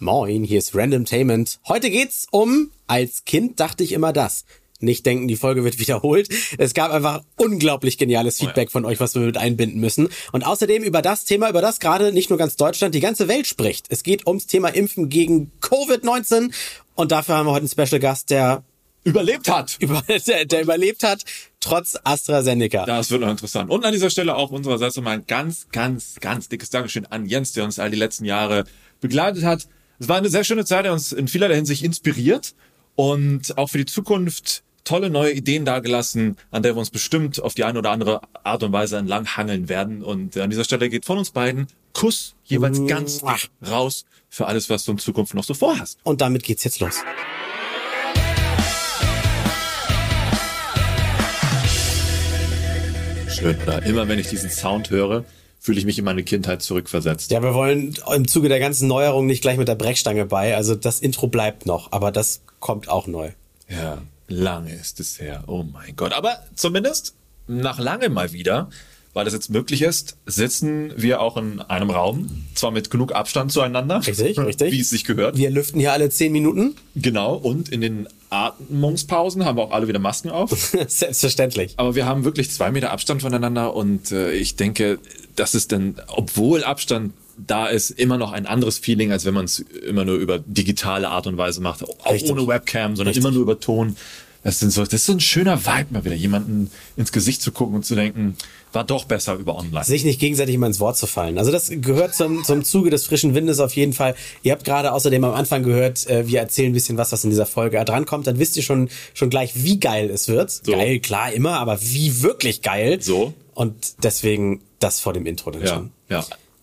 Moin, hier ist Randomtainment. Heute geht's um, als Kind dachte ich immer das. Nicht denken, die Folge wird wiederholt. Es gab einfach unglaublich geniales Feedback von euch, was wir mit einbinden müssen. Und außerdem über das Thema, über das gerade nicht nur ganz Deutschland, die ganze Welt spricht. Es geht ums Thema Impfen gegen Covid-19. Und dafür haben wir heute einen Special Gast, der überlebt hat. Der überlebt hat, trotz AstraZeneca. Das wird noch interessant. Und an dieser Stelle auch unsererseits nochmal ein ganz, ganz, ganz dickes Dankeschön an Jens, der uns all die letzten Jahre begleitet hat. Es war eine sehr schöne Zeit, der uns in vielerlei Hinsicht inspiriert und auch für die Zukunft tolle neue Ideen dargelassen, an der wir uns bestimmt auf die eine oder andere Art und Weise entlang hangeln werden. Und an dieser Stelle geht von uns beiden Kuss jeweils ganz raus für alles, was du in Zukunft noch so vorhast. Und damit geht's jetzt los. Schön, oder? Immer wenn ich diesen Sound höre, fühle ich mich in meine Kindheit zurückversetzt. Ja, wir wollen im Zuge der ganzen Neuerung nicht gleich mit der Brechstange bei. Also das Intro bleibt noch, aber das kommt auch neu. Ja, lange ist es her. Oh mein Gott. Aber zumindest nach langem mal wieder, weil das jetzt möglich ist, sitzen wir auch in einem Raum. Zwar mit genug Abstand zueinander. Richtig. Wie es sich gehört. Wir lüften hier alle 10 Minuten. Genau. Und in den Atmungspausen haben wir auch alle wieder Masken auf. Selbstverständlich. Aber wir haben wirklich 2 Meter Abstand voneinander und ich denke, das ist dann, obwohl Abstand da ist, immer noch ein anderes Feeling, als wenn man es immer nur über digitale Art und Weise macht. Auch Richtig. Ohne Webcam, sondern immer nur über Ton. Das ist so ein schöner Vibe mal wieder, jemanden ins Gesicht zu gucken und zu denken, war doch besser über online. Sich nicht gegenseitig immer ins Wort zu fallen. Also das gehört zum Zuge des frischen Windes auf jeden Fall. Ihr habt gerade außerdem am Anfang gehört, wir erzählen ein bisschen was in dieser Folge drankommt. Dann wisst ihr schon gleich, wie geil es wird. So. Geil, klar, immer, aber wie wirklich geil. So. Und deswegen das vor dem Intro dann schon. Ja.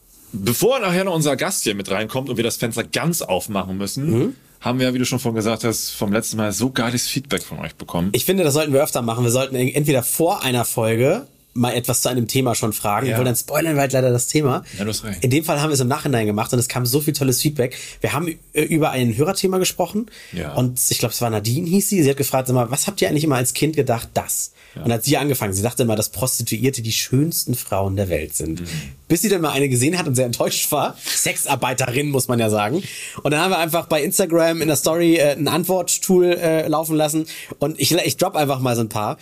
Bevor nachher noch unser Gast hier mit reinkommt und wir das Fenster ganz aufmachen müssen, haben wir ja, wie du schon vorhin gesagt hast, vom letzten Mal so geiles Feedback von euch bekommen. Ich finde, das sollten wir öfter machen. Wir sollten entweder vor einer Folge mal etwas zu einem Thema schon fragen, weil dann spoilern wir halt leider das Thema. Ja, du hast recht. In dem Fall haben wir es im Nachhinein gemacht und es kam so viel tolles Feedback. Wir haben über ein Hörerthema gesprochen und ich glaube, es war Nadine, hieß sie. Sie hat gefragt, sag mal, was habt ihr eigentlich immer als Kind gedacht, das? Ja. Und hat sie angefangen. Sie dachte immer, dass Prostituierte die schönsten Frauen der Welt sind. Bis sie dann mal eine gesehen hat und sehr enttäuscht war. Sexarbeiterin, muss man ja sagen. Und dann haben wir einfach bei Instagram in der Story ein Antworttool laufen lassen. Und ich drop einfach mal so ein paar.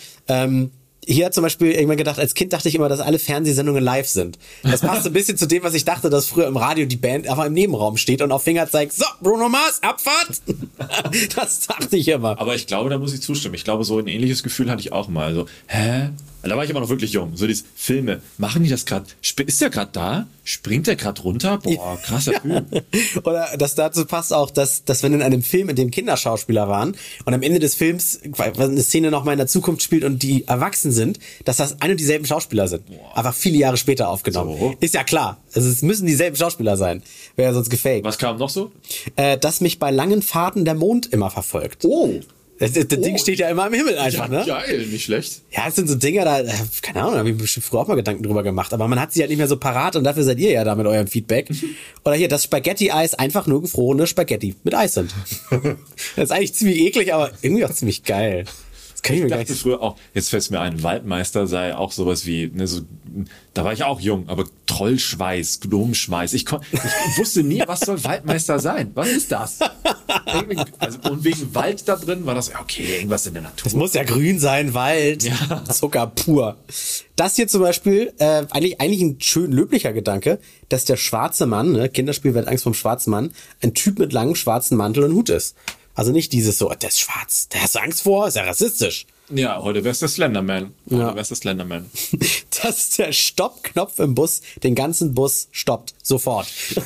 Hier hat zum Beispiel irgendwann gedacht, als Kind dachte ich immer, dass alle Fernsehsendungen live sind. Das passt ein bisschen zu dem, was ich dachte, dass früher im Radio die Band einfach im Nebenraum steht und auf Finger zeigt, so, Bruno Mars, Abfahrt. Das dachte ich immer. Aber ich glaube, da muss ich zustimmen. Ich glaube, so ein ähnliches Gefühl hatte ich auch mal. Also, da war ich aber noch wirklich jung. So diese Filme, machen die das gerade? Ist der gerade da? Springt der gerade runter? Boah, krasser Film. Oder das dazu passt auch, dass wenn in einem Film, in dem Kinderschauspieler waren und am Ende des Films eine Szene nochmal in der Zukunft spielt und die erwachsen sind, dass das ein und dieselben Schauspieler sind. Boah. Aber viele Jahre später aufgenommen. So. Ist ja klar. Also es müssen dieselben Schauspieler sein. Wäre ja sonst gefaked. Was kam noch so? Dass mich bei langen Fahrten der Mond immer verfolgt. Oh. Das Ding steht ja immer im Himmel einfach, ja, ne? Geil, nicht schlecht. Ja, es sind so Dinger, da, keine Ahnung, da habe ich bestimmt früher auch mal Gedanken drüber gemacht, aber man hat sie halt nicht mehr so parat und dafür seid ihr ja da mit eurem Feedback. Oder hier, dass Spaghetti-Eis einfach nur gefrorene Spaghetti mit Eis sind. Das ist eigentlich ziemlich eklig, aber irgendwie auch ziemlich geil. Das kann ich mir gar nicht. Früher auch, jetzt fällt es mir ein, Waldmeister sei auch sowas wie, da war ich auch jung, aber Trollschweiß, Gnomenschweiß. Ich wusste nie, was soll Waldmeister sein? Was ist das? Und wegen Wald da drin war das, okay, irgendwas in der Natur. Es muss ja grün sein, Wald, Zucker pur. Das hier zum Beispiel, eigentlich ein schön löblicher Gedanke, dass der schwarze Mann, ne, Kinderspiel wird Angst vom schwarzen Mann, ein Typ mit langem schwarzen Mantel und Hut ist. Also nicht dieses so, der ist schwarz, der hast du Angst vor, ist ja rassistisch. Ja, heute wär's der Slenderman. Dass der Stoppknopf im Bus den ganzen Bus stoppt. Sofort.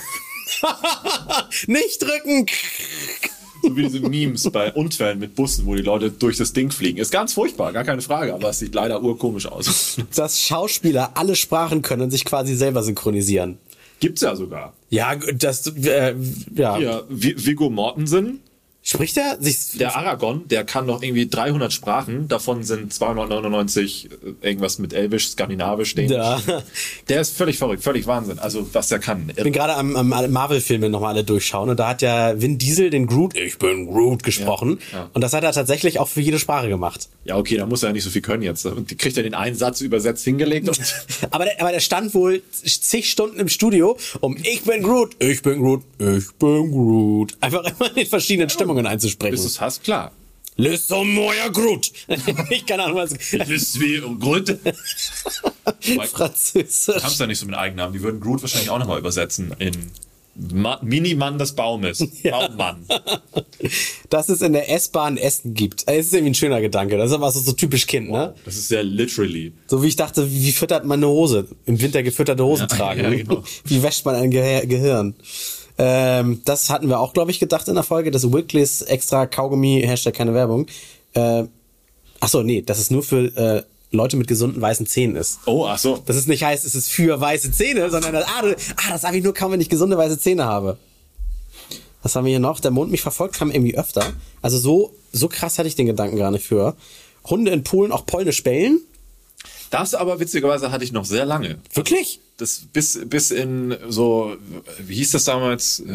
Nicht drücken. So wie diese Memes bei Unfällen mit Bussen, wo die Leute durch das Ding fliegen. Ist ganz furchtbar, gar keine Frage, aber es sieht leider urkomisch aus. Dass Schauspieler alle Sprachen können und sich quasi selber synchronisieren. Gibt's ja sogar. Ja, das, Ja, Viggo Mortensen Spricht er sich? Der Aragorn, der kann doch irgendwie 300 Sprachen, davon sind 299 irgendwas mit Elbisch, Skandinavisch, Dänisch. Ja. Der ist völlig verrückt, völlig Wahnsinn, also was der kann. Ich bin gerade am Marvel-Filme nochmal alle durchschauen und da hat ja Vin Diesel den Groot, ich bin Groot, gesprochen. Ja. Und das hat er tatsächlich auch für jede Sprache gemacht. Ja, okay, da muss er ja nicht so viel können jetzt. Und die kriegt er den einen Satz übersetzt hingelegt. Und aber der stand wohl zig Stunden im Studio ich bin Groot, ich bin Groot, ich bin Groot. Einfach immer in verschiedenen Stimmungen einzusprechen. Bis du es hast, klar. Laissez-moi Groot. Ich keine Ahnung, was... Ist wie Groot. Französisch. Du kannst ja nicht so mit Eigennamen. Die würden Groot wahrscheinlich auch nochmal übersetzen in Minimann des Baumes. Ja. Baummann. Dass es in der S-Bahn Essen gibt. Das ist irgendwie ein schöner Gedanke. Das ist aber so typisch Kind, wow. Ne? Das ist sehr literally. So wie ich dachte, wie füttert man eine Hose? Im Winter gefütterte Hosen tragen. Ja, genau. Wie wäscht man ein Gehirn? Das hatten wir auch, glaube ich, gedacht in der Folge. Das Wiggles extra Kaugummi, Hashtag keine Werbung. Achso, nee, das ist nur für Leute mit gesunden weißen Zähnen ist. Oh, ach so. Das ist nicht heißt, es ist für weiße Zähne, sondern das habe ich nur kaum, wenn ich gesunde weiße Zähne habe. Was haben wir hier noch? Der Mond mich verfolgt kam irgendwie öfter. Also so krass hatte ich den Gedanken gar nicht für. Hunde in Polen auch polnisch bellen. Das aber witzigerweise hatte ich noch sehr lange. Wirklich? Das bis in so, wie hieß das damals?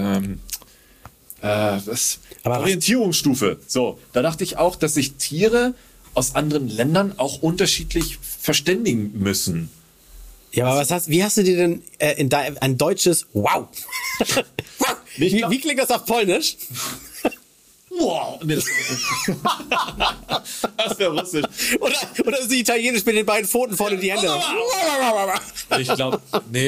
Orientierungsstufe. So, da dachte ich auch, dass sich Tiere aus anderen Ländern auch unterschiedlich verständigen müssen. Ja, aber wie hast du dir denn ein deutsches Wow? Wie klingt das auf Polnisch? Wow. Nee, das wäre russisch. Oder ist italienisch mit den beiden Pfoten vorne die Hände. Ich glaube,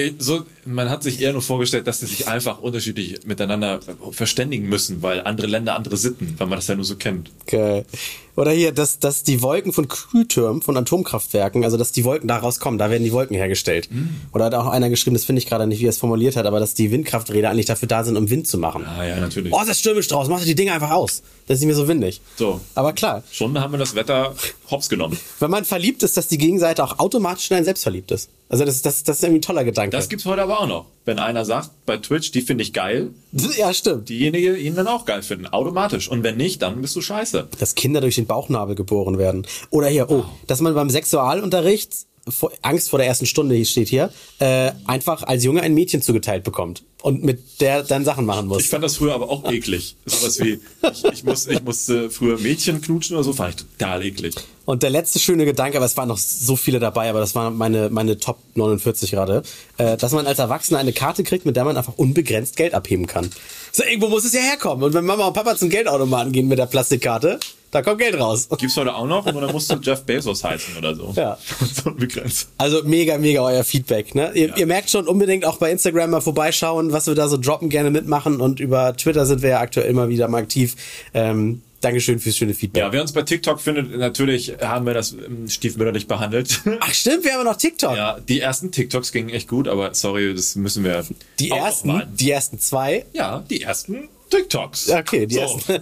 man hat sich eher nur vorgestellt, dass sie sich einfach unterschiedlich miteinander verständigen müssen, weil andere Länder andere Sitten, weil man das ja nur so kennt. Okay. Oder hier, dass die Wolken von Kühltürmen, von Atomkraftwerken, also dass die Wolken daraus kommen, da werden die Wolken hergestellt. Oder hat auch einer geschrieben, das finde ich gerade nicht, wie er es formuliert hat, aber dass die Windkrafträder eigentlich dafür da sind, um Wind zu machen. Ah ja, natürlich. Oh, es ist stürmisch draußen, mach doch die Dinge einfach aus. Das ist nicht mehr so windig. So. Aber klar. Schon haben wir das Wetter hops genommen. Wenn man verliebt ist, dass die Gegenseite auch automatisch in einen selbst verliebt ist. Also das ist irgendwie ein toller Gedanke. Das gibt's heute aber auch noch. Wenn einer sagt, bei Twitch, die finde ich geil. Ja, stimmt. Diejenige ihn dann auch geil finden. Automatisch. Und wenn nicht, dann bist du scheiße. Dass Kinder durch den Bauchnabel geboren werden. Oder hier, dass man beim Sexualunterricht, Angst vor der ersten Stunde steht hier, einfach als Junge ein Mädchen zugeteilt bekommt. Und mit der dann Sachen machen muss. Ich fand das früher aber auch eklig. Sowas wie, ich musste früher Mädchen knutschen oder so, fand ich total eklig. Und der letzte schöne Gedanke, aber es waren noch so viele dabei, aber das waren meine Top 49 gerade, dass man als Erwachsener eine Karte kriegt, mit der man einfach unbegrenzt Geld abheben kann. So, irgendwo muss es ja herkommen. Und wenn Mama und Papa zum Geldautomaten gehen mit der Plastikkarte, da kommt Geld raus. Gibt's heute auch noch, oder musst du Jeff Bezos heißen oder so? Ja. So unbegrenzt. Also mega, mega euer Feedback, ne? Ihr merkt schon, unbedingt auch bei Instagram mal vorbeischauen, was wir da so droppen, gerne mitmachen. Und über Twitter sind wir ja aktuell immer wieder mal aktiv. Dankeschön fürs schöne Feedback. Ja, wer uns bei TikTok findet, natürlich haben wir das stiefmütterlich behandelt. Ach stimmt, wir haben noch TikTok. Ja, die ersten TikToks gingen echt gut, aber sorry, das müssen wir Die ersten zwei? Ja, die ersten TikToks. Okay, die ersten.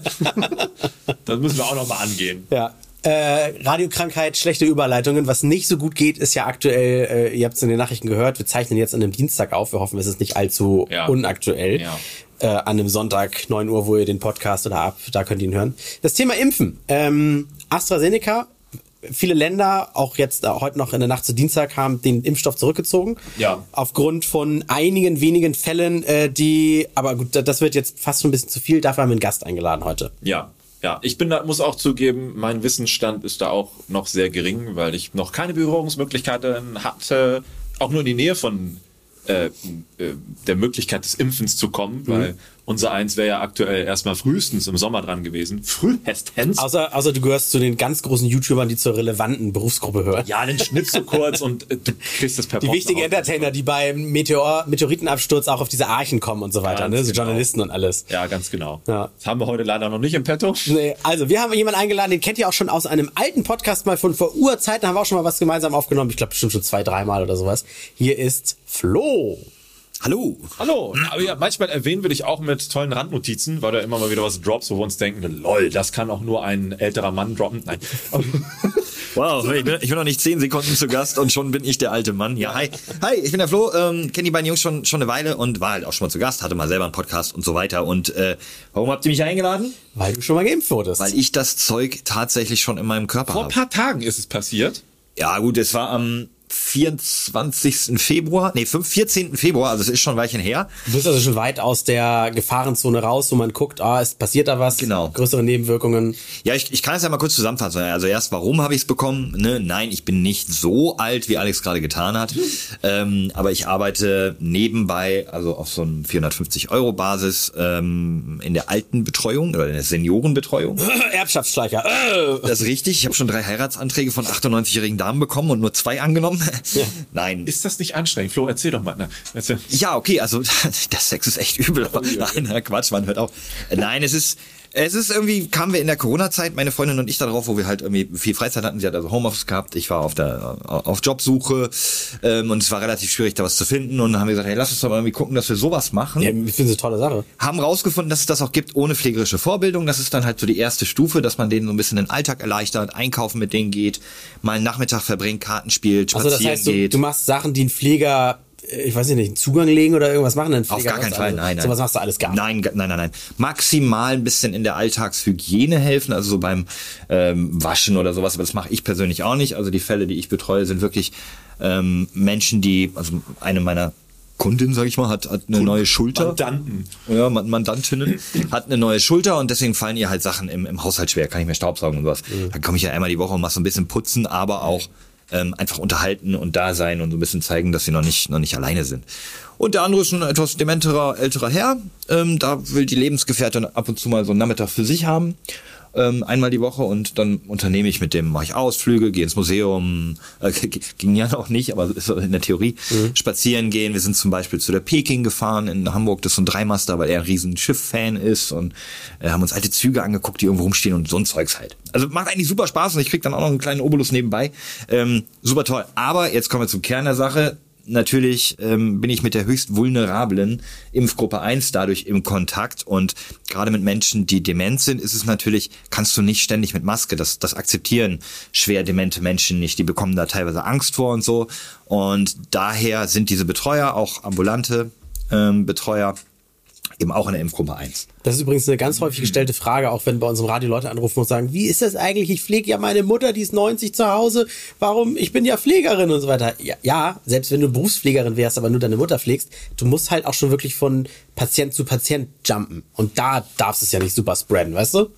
Das müssen wir auch nochmal angehen. Ja. Radiokrankheit, schlechte Überleitungen. Was nicht so gut geht, ist ja aktuell, ihr habt es in den Nachrichten gehört, wir zeichnen jetzt an einem Dienstag auf. Wir hoffen, es ist nicht allzu unaktuell. Ja. An einem Sonntag, 9 Uhr, wo ihr den Podcast da könnt ihr ihn hören. Das Thema Impfen. AstraZeneca, viele Länder, auch jetzt heute noch in der Nacht zu Dienstag, haben den Impfstoff zurückgezogen. Ja. Aufgrund von einigen wenigen Fällen, aber gut, das wird jetzt fast schon ein bisschen zu viel. Dafür haben wir einen Gast eingeladen heute. Ja. Ja, muss auch zugeben, mein Wissensstand ist da auch noch sehr gering, weil ich noch keine Berührungsmöglichkeiten hatte, auch nur in die Nähe von der Möglichkeit des Impfens zu kommen, weil unser Eins wäre ja aktuell erstmal frühestens im Sommer dran gewesen. Frühestens. Außer du gehörst zu den ganz großen YouTubern, die zur relevanten Berufsgruppe hören. Ja, den schnippst du kurz und du kriegst das per Die wichtigen Entertainer, die beim Meteoritenabsturz auch auf diese Archen kommen und so weiter, ne? So genau. Journalisten und alles. Ja, ganz genau. Ja. Das haben wir heute leider noch nicht im Petto. Nee, also wir haben jemanden eingeladen, den kennt ihr auch schon aus einem alten Podcast mal von vor Urzeiten, haben wir auch schon mal was gemeinsam aufgenommen. Ich glaube bestimmt schon 2-3 Mal oder sowas. Hier ist Flo. Hallo. Hallo. Aber ja, manchmal erwähnen wir dich auch mit tollen Randnotizen, weil du immer mal wieder was droppst, wo wir uns denken, lol, das kann auch nur ein älterer Mann droppen. Nein. Wow, ich bin noch nicht 10 Sekunden zu Gast und schon bin ich der alte Mann. Ja, hi. Hi, ich bin der Flo, kenne die beiden Jungs schon eine Weile und war halt auch schon mal zu Gast, hatte mal selber einen Podcast und so weiter. Und warum habt ihr mich eingeladen? Weil du schon mal geimpft wurdest. Weil ich das Zeug tatsächlich schon in meinem Körper habe. Vor ein paar Tagen ist es passiert. Ja gut, es war am 14. Februar, also es ist schon ein Weilchen her. Du bist also schon weit aus der Gefahrenzone raus, wo man guckt, es passiert da was, genau. Größere Nebenwirkungen. Ja, ich kann es ja mal kurz zusammenfassen. Also erst, warum habe ich es bekommen? Ne? Nein, ich bin nicht so alt, wie Alex gerade getan hat. Aber ich arbeite nebenbei, also auf so einem 450-Euro-Basis in der Altenbetreuung oder in der Seniorenbetreuung. Erbschaftsschleicher. Das ist richtig. Ich habe schon 3 Heiratsanträge von 98-jährigen Damen bekommen und nur 2 angenommen. Ja. Nein. Ist das nicht anstrengend? Flo, erzähl doch mal. Na, erzähl. Ja, okay, also der Sex ist echt übel. Aber nein, Quatsch, man hört auf. Nein, es ist irgendwie, kamen wir in der Corona-Zeit, meine Freundin und ich, darauf, wo wir halt irgendwie viel Freizeit hatten. Sie hat also Homeoffice gehabt, ich war auf Jobsuche und es war relativ schwierig, da was zu finden. Und dann haben wir gesagt, hey, lass uns doch mal irgendwie gucken, dass wir sowas machen. Ja, ich finde es eine tolle Sache. Haben rausgefunden, dass es das auch gibt ohne pflegerische Vorbildung. Das ist dann halt so die erste Stufe, dass man denen so ein bisschen den Alltag erleichtert, einkaufen mit denen geht, mal einen Nachmittag verbringt, Karten spielt, spazieren geht. Also das heißt, du machst Sachen, die ein Pfleger, ich weiß nicht, einen Zugang legen oder irgendwas machen? Dann auf gar keinen Fall, nein. Sowas machst du alles gar nicht? Nein. Maximal ein bisschen in der Alltagshygiene helfen, also so beim Waschen oder sowas, aber das mache ich persönlich auch nicht. Also die Fälle, die ich betreue, sind wirklich Menschen, also eine meiner Kundin, sag ich mal, hat eine neue Schulter. Mandanten. Ja, Mandantinnen hat eine neue Schulter und deswegen fallen ihr halt Sachen im Haushalt schwer, kann ich mehr Staubsaugen und sowas. Dann komme ich ja einmal die Woche und mache so ein bisschen putzen, aber auch einfach unterhalten und da sein und so ein bisschen zeigen, dass sie noch nicht alleine sind. Und der andere ist ein etwas dementerer, älterer Herr. Da will die Lebensgefährtin ab und zu mal so einen Nachmittag für sich haben. Einmal die Woche und dann unternehme ich mit dem, mache ich Ausflüge, gehe ins Museum, ging ja noch nicht, aber ist in der Theorie, spazieren gehen. Wir sind zum Beispiel zu der Peking gefahren in Hamburg, das ist so ein Dreimaster, weil er ein riesen Schiff-Fan ist und haben uns alte Züge angeguckt, die irgendwo rumstehen und so ein Zeugs halt. Also macht eigentlich super Spaß und ich krieg dann auch noch einen kleinen Obolus nebenbei. Super toll. Aber jetzt kommen wir zum Kern der Sache. Natürlich bin ich mit der höchst vulnerablen Impfgruppe 1 dadurch im Kontakt und gerade mit Menschen, die dement sind, ist es natürlich, kannst du nicht ständig mit Maske, das akzeptieren schwer demente Menschen nicht, die bekommen da teilweise Angst vor und so und daher sind diese Betreuer, auch ambulante Betreuer, eben auch in der Impfgruppe 1. Das ist übrigens eine ganz häufig gestellte Frage, auch wenn bei uns im Radio Leute anrufen und sagen, wie ist das eigentlich? Ich pflege ja meine Mutter, die ist 90 zu Hause. Warum? Ich bin ja Pflegerin und so weiter. Ja, selbst wenn du Berufspflegerin wärst, aber nur deine Mutter pflegst, du musst halt auch schon wirklich von Patient zu Patient jumpen. Und da darfst du es ja nicht super spreaden, weißt du?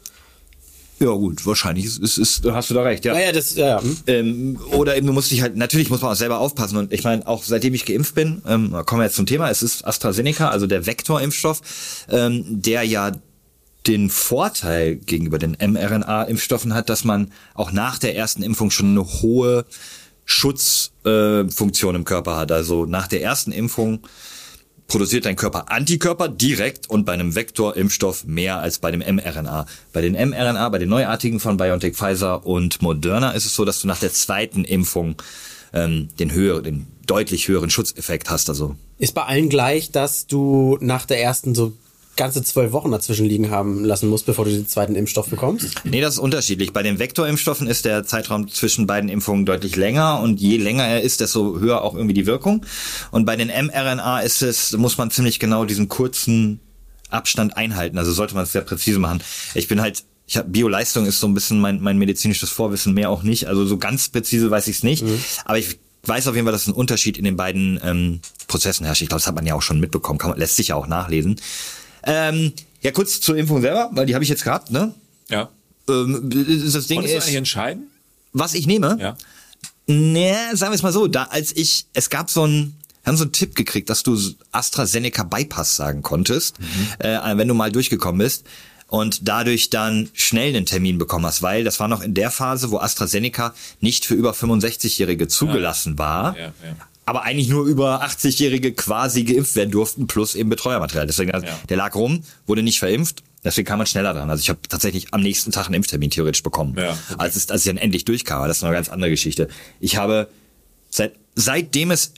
Ja gut, wahrscheinlich hast du da recht, ja. Ja. Oder eben, du musst dich halt, natürlich muss man auch selber aufpassen und ich meine, auch seitdem ich geimpft bin, kommen wir jetzt zum Thema, es ist AstraZeneca, also der Vektorimpfstoff, der ja den Vorteil gegenüber den mRNA-Impfstoffen hat, dass man auch nach der ersten Impfung schon eine hohe Schutzfunktion im Körper hat. Also nach der ersten Impfung produziert dein Körper Antikörper direkt und bei einem Vektorimpfstoff mehr als bei dem mRNA. Bei den mRNA, bei den neuartigen von BioNTech, Pfizer und Moderna ist es so, dass du nach der zweiten Impfung den deutlich höheren Schutzeffekt hast. Also ist bei allen gleich, dass du nach der ersten so ganze 12 Wochen dazwischen liegen haben lassen musst, bevor du den zweiten Impfstoff bekommst? Nee, das ist unterschiedlich. Bei den Vektorimpfstoffen ist der Zeitraum zwischen beiden Impfungen deutlich länger und je länger er ist, desto höher auch irgendwie die Wirkung. Und bei den mRNA muss man ziemlich genau diesen kurzen Abstand einhalten. Also sollte man es sehr präzise machen. Bioleistung ist so ein bisschen mein medizinisches Vorwissen, mehr auch nicht. Also so ganz präzise weiß ich es nicht. Aber ich weiß auf jeden Fall, dass ein Unterschied in den beiden Prozessen herrscht. Ich glaube, das hat man ja auch schon mitbekommen. Lässt sich ja auch nachlesen. Ja, kurz zur Impfung selber, weil die habe ich jetzt gehabt, ne? Ja. Das Ding Konntest du ist, eigentlich entscheiden? was ich nehme? Ja. Ne, sagen wir es mal so, es gab wir haben so einen Tipp gekriegt, dass du AstraZeneca Bypass sagen konntest, wenn du mal durchgekommen bist und dadurch dann schnell einen Termin bekommen hast, weil das war noch in der Phase, wo AstraZeneca nicht für über 65-Jährige zugelassen war. Ja. Aber eigentlich nur über 80-Jährige quasi geimpft werden durften, plus eben Betreuermaterial. Deswegen, der lag rum, wurde nicht verimpft, deswegen kam man schneller dran. Also ich habe tatsächlich am nächsten Tag einen Impftermin theoretisch bekommen, als ich dann endlich durchkam. Das ist eine ganz andere Geschichte. Ich habe, seitdem es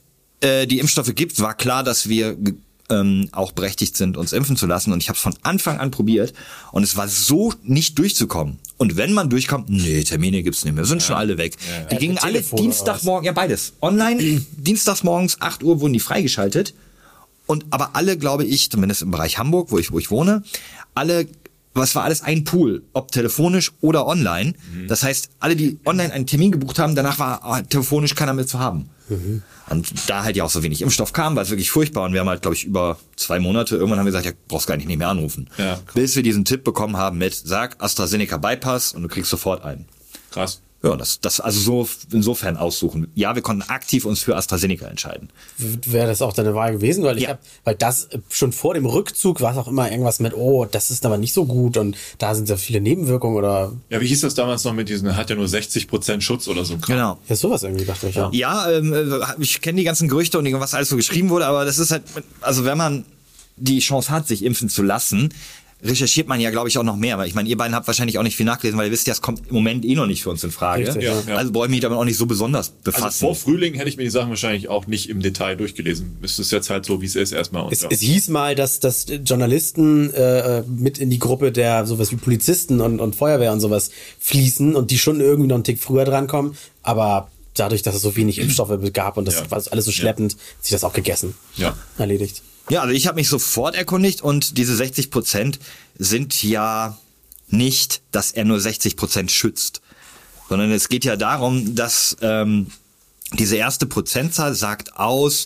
die Impfstoffe gibt, war klar, dass wir auch berechtigt sind, uns impfen zu lassen. Und ich habe es von Anfang an probiert und es war so nicht durchzukommen. Und wenn man durchkommt, nee, Termine gibt's nicht mehr, sind schon alle weg. Die gingen alle Dienstagmorgen, ja beides, online, dienstagsmorgens 8 Uhr wurden die freigeschaltet. Aber alle, glaube ich, zumindest im Bereich Hamburg, wo ich wohne, alle, was war alles ein Pool, ob telefonisch oder online. Das heißt, alle, die online einen Termin gebucht haben, danach war telefonisch keiner mehr zu haben. Und da halt ja auch so wenig Impfstoff kam, war es wirklich furchtbar. Und wir haben halt, glaube ich, über 2 Monate, irgendwann haben wir gesagt, ja, brauchst gar nicht mehr anrufen. Ja. Bis wir diesen Tipp bekommen haben mit, sag AstraZeneca Bypass und du kriegst sofort einen. Krass. Ja, das also so insofern aussuchen. Ja, wir konnten aktiv uns für AstraZeneca entscheiden. Wäre das auch deine Wahl gewesen? Weil das schon vor dem Rückzug war es auch immer irgendwas mit, oh, das ist aber nicht so gut und da sind ja viele Nebenwirkungen oder. Ja, wie hieß das damals noch mit diesen, hat ja nur 60% Schutz oder so. Genau. Ja, sowas irgendwie dachte ich, ja. Ja, ich kenne die ganzen Gerüchte und was alles so geschrieben wurde, aber das ist halt, also wenn man die Chance hat, sich impfen zu lassen, recherchiert man ja, glaube ich, auch noch mehr. Weil ich meine, ihr beiden habt wahrscheinlich auch nicht viel nachgelesen, weil ihr wisst ja, es kommt im Moment noch nicht für uns in Frage. Richtig, ja. Also brauche ich mich damit auch nicht so besonders befassen. Also vor Frühling hätte ich mir die Sachen wahrscheinlich auch nicht im Detail durchgelesen. Es ist jetzt halt so, wie es ist erstmal. Es hieß mal, dass Journalisten mit in die Gruppe der sowas wie Polizisten und Feuerwehr und sowas fließen und die schon irgendwie noch einen Tick früher drankommen. Aber dadurch, dass es so wenig Impfstoffe gab und das war alles so schleppend, hat sich das auch gegessen. Ja. Erledigt. Ja, also ich habe mich sofort erkundigt und diese 60% sind ja nicht, dass er nur 60% schützt, sondern es geht ja darum, dass diese erste Prozentzahl sagt aus,